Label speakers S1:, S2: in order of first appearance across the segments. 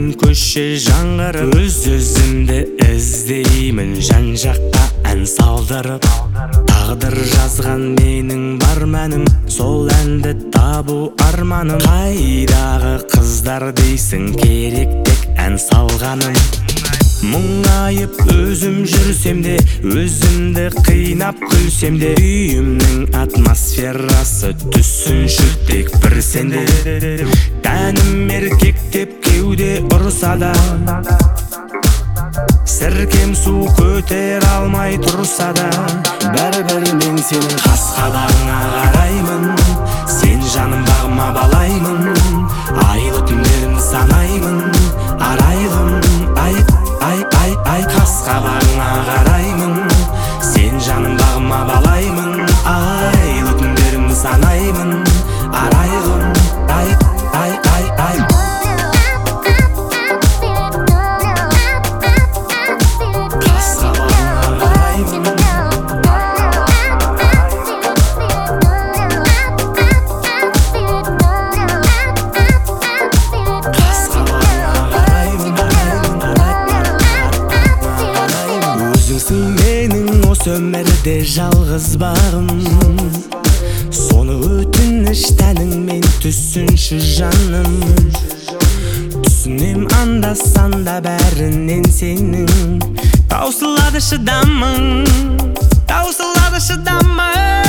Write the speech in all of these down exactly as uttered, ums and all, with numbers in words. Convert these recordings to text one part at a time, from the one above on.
S1: күн көше жаңғырып, өз-өзімді іздеймін жан жаққа ән салдырып. Тағдыр жазған менің бар мәнім, сол әнді табу арманым. Қайдағы қыздар дейсің, керек тек ән салғаным. Мұңайып өзім жүрсем де, өзімді қинап күлсем де, үйімнің атмосферасы түсінші тек бір сенде. Тәнім еркектеп кеуде ұрса да, сіркем су көтер алмай тұрса да, бәрібір мен сенің қас-қабағыңа қараймын. Сен жаным бағыма балаймын, айлы түндерін санаймын. Арайлым, ай, ай, ай, ай, қас-қабағыңа қараймын. Сен жаным бағыма балаймын, айлы түндерін санаймын. Арайлым, ай, ай, ай, ай. Өмірде жалғыз бағым, соны өтініш тәніңмен түсінші жаным. Түсінем анда-санда бәрінен сенің, таусылады шыдамың, таусылады шыдамың.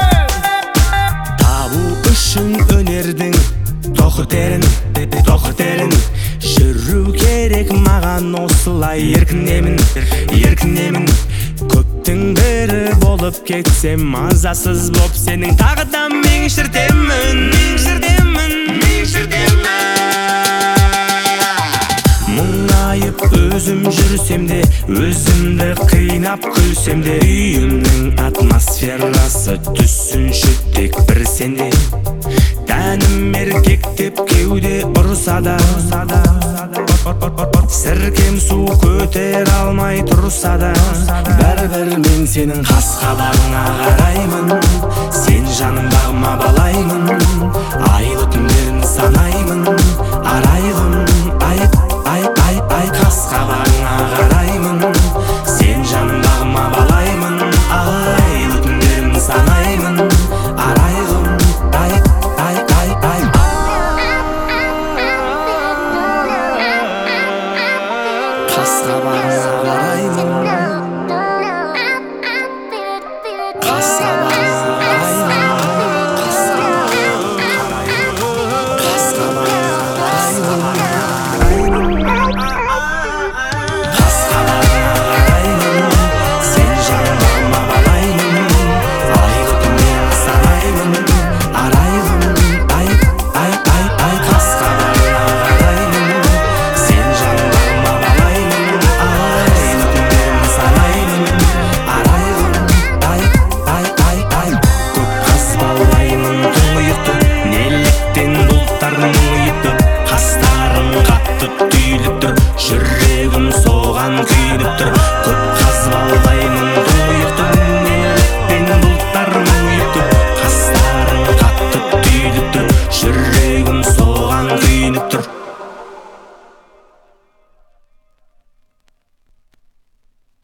S1: Табу үшін өнердің тоқы терін, тоқы терін. Жүру керек маған осылай еркінемін, еркінемін. Көптің бірі болып кетсем, мазасыз боп сенің тағы да мен шіртемін, мен шіртемін, мен шіртемін. Мұңайып өзім жүрсем де, өзімді қинап күлсем де, үйімнің атмосферасы түсінші тек бір сенде. Тәнім еркектеп кеуде ұрса да, сіркем су көтер алмай тұрса да, бәрібір мен сенің қас-қабағыңа қараймын. Сен жаным бағыма балаймын, айлы түндерін санаймын. Арайлым, ай, ай, ай, ай, қас-қабағыңа қараймын. Сен жаным бағыма балаймын, айлы түндерін санаймын. Арайлым, ай, ай, ай, ай. Қас-қабағыңа қараймын, қас-қабағыңа қараймын, қас-қабағыңа қараймын. Сен жаным бағыма балаймын, айлы түндерін санаймын. Арайлым, ай, ай, ай, ай, қас-қабағыңа қараймын. Сен жаным бағыма балаймын, айлы түндерін санаймын. Арайлым, ай, ай, ай, ай. Көп қас-балаймын тұңғиықты, неліктен бұлттардың мұңайыпты. Қастарым қатты түйіліп тұр, жүрегім соған күйініп тұр.